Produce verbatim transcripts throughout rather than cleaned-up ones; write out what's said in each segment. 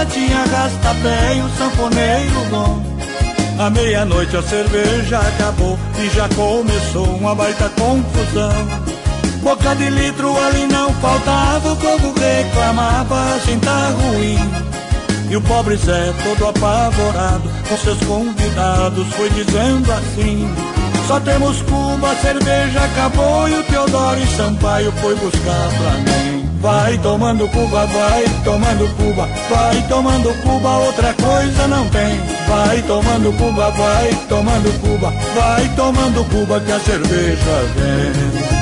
balada tinha rastapé e o sanfoneiro bom. À meia-noite a cerveja acabou e já começou uma baita confusão. Boca de litro ali não faltava, o povo reclamava, assim tá ruim. E o pobre Zé, todo apavorado, com seus convidados, foi dizendo assim: só temos Cuba, a cerveja acabou e o Teodoro e Sampaio foi buscar pra mim. Vai tomando Cuba, vai tomando Cuba, vai tomando Cuba, outra coisa não tem. Vai tomando Cuba, vai tomando Cuba, vai tomando Cuba que a cerveja vem.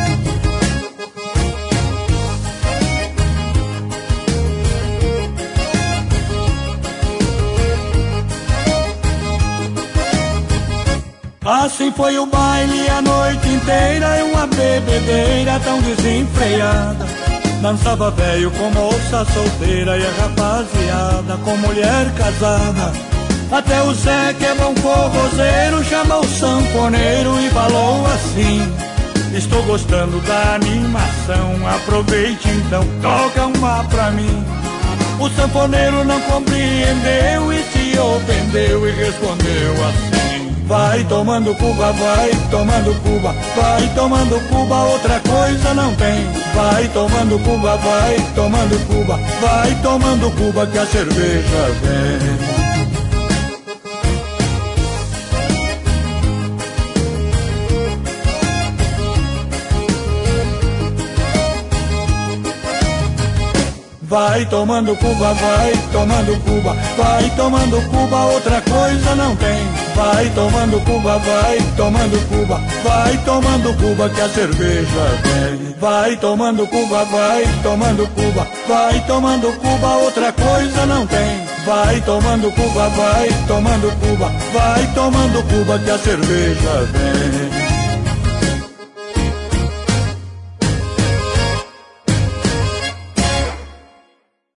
Assim foi o baile a noite inteira e uma bebedeira tão desenfreada. Dançava velho com moça solteira e a rapaziada com mulher casada. Até o Zé, que é bom forrozeiro, chamou o sanfoneiro e falou assim: estou gostando da animação, aproveite então, toca uma pra mim. O sanfoneiro não compreendeu e se ofendeu e respondeu assim: vai tomando Cuba, vai tomando Cuba, vai tomando Cuba, outra coisa não tem. Vai tomando Cuba, vai tomando Cuba, vai tomando Cuba que a cerveja vem. Vai tomando Cuba, vai tomando Cuba, vai tomando Cuba, outra coisa não tem. Vai tomando Cuba, vai tomando Cuba, vai tomando Cuba que a cerveja vem. Vai tomando Cuba, vai tomando Cuba, vai tomando Cuba, outra coisa não tem. Vai tomando Cuba, vai tomando Cuba, vai tomando Cuba que a cerveja vem.